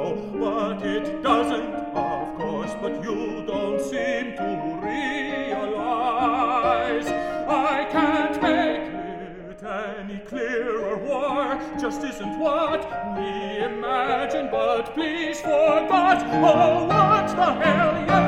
know, but it doesn't, of course, but you don't seem to realize. I can't make it any clearer, war just isn't what we imagined, but please forgot. Oh, what the hell, yeah.